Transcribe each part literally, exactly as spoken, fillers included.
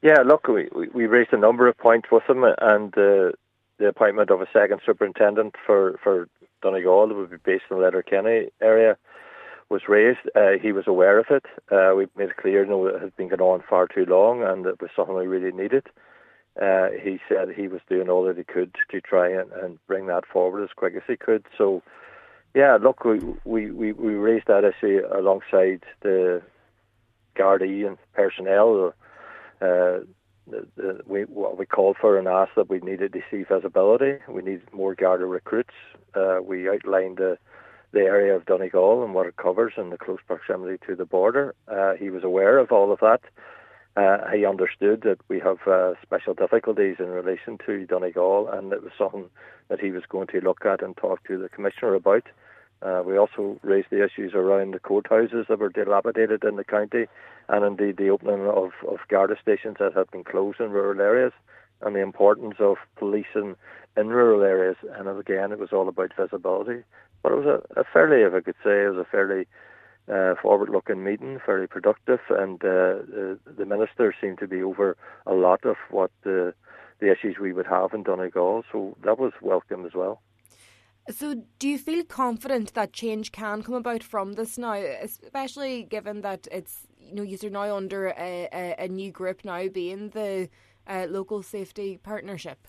Yeah, look, we, we we raised a number of points with him, and uh, the appointment of a second superintendent for, for Donegal that would be based in the Letterkenny area was raised. Uh, he was aware of it. Uh, we made it clear, you know, it had been going on far too long, and it was something we really needed. Uh, he said he was doing all that he could to try and, and bring that forward as quick as he could. So, yeah, look, we we, we, we raised that issue alongside the Gardaí and personnel. Uh, the, the, we, what we called for and asked that we needed to see visibility. We needed more Garda recruits. Uh, we outlined the, the area of Donegal and what it covers and the close proximity to the border. Uh, he was aware of all of that. Uh, he understood that we have uh, special difficulties in relation to Donegal, and it was something that he was going to look at and talk to the Commissioner about. Uh, we also raised the issues around the courthouses that were dilapidated in the county, and indeed the opening of, of Garda stations that had been closed in rural areas, and the importance of policing in rural areas. And again, it was all about visibility. But it was a, a fairly, if I could say, it was a fairly uh, forward-looking meeting, fairly productive, and uh, the, the minister seemed to be over a lot of what the, the issues we would have in Donegal, so that was welcome as well. So do you feel confident that change can come about from this now, especially given that it's, you know, you're now under a, a, a new group now being the uh, local safety partnership?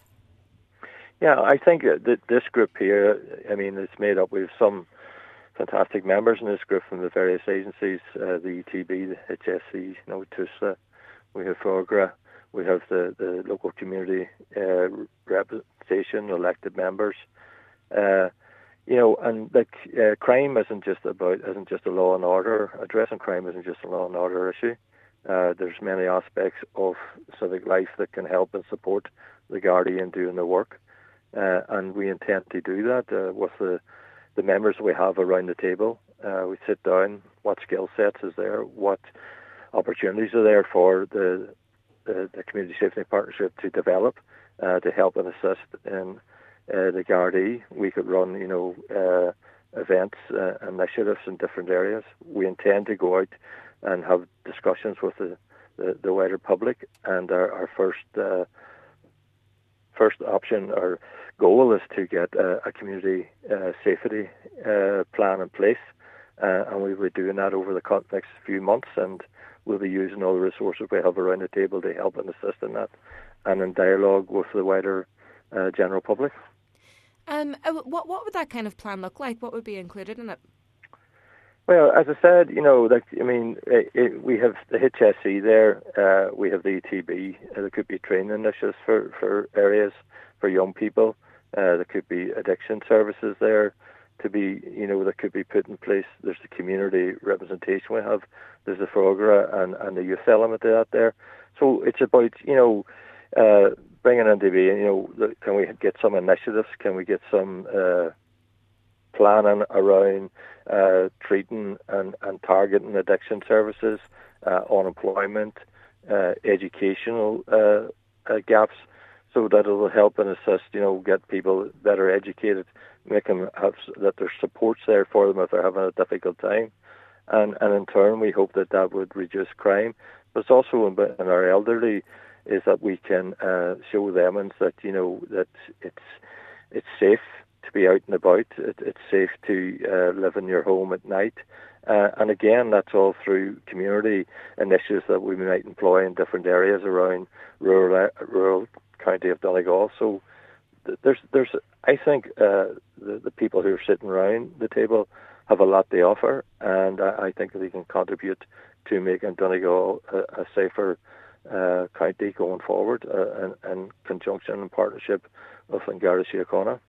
Yeah, I think that this group here, I mean, it's made up with some fantastic members in this group from the various agencies, uh, the E T B, the H S C, you know, TUSLA, we have FOGRA, we have the, the local community uh, representation, elected members. Uh, you know, and like uh, crime isn't just about isn't just a law and order. Addressing crime isn't just a law and order issue. Uh, there's many aspects of civic life that can help and support the Gardaí in doing their work, uh, and we intend to do that uh, with the the members we have around the table. Uh, we sit down. What skill sets is there? What opportunities are there for the the, the community safety partnership to develop, uh, to help and assist in Uh, the Gardaí? We could run, you know, uh, events, uh, initiatives in different areas. We intend to go out and have discussions with the, the, the wider public. And our, our first uh, first option, our goal is to get a, a community uh, safety uh, plan in place, uh, and we'll be doing that over the next few months. And we'll be using all the resources we have around the table to help and assist in that, and in dialogue with the wider uh, general public. Um, what what would that kind of plan look like? What would be included in it? Well, as I said, you know, like I mean, it, it, we have the H S C there. Uh, we have the E T B. Uh, there could be training initiatives for, for areas for young people. Uh, there could be addiction services there to be, you know, that could be put in place. There's the community representation we have. There's the FOGRA and, and the youth element of that there. So it's about, you know, uh, bringing into being, you know, can we get some initiatives? Can we get some uh, planning around uh, treating and, and targeting addiction services, uh, unemployment, uh, educational uh, uh, gaps, so that it will help and assist, you know, get people better educated, make them have that there's supports there for them if they're having a difficult time, and and in turn we hope that that would reduce crime. But it's also in, in our elderly, is that we can uh, show them and that, you know, that it's it's safe to be out and about. It, it's safe to uh, live in your home at night. Uh, and again, that's all through community initiatives that we might employ in different areas around rural rural county of Donegal. So there's there's I think uh, the the people who are sitting around the table have a lot to offer, and I, I think they can contribute to making Donegal a, a safer Uh, county going forward uh, in, in conjunction and partnership with An Garda Síochána.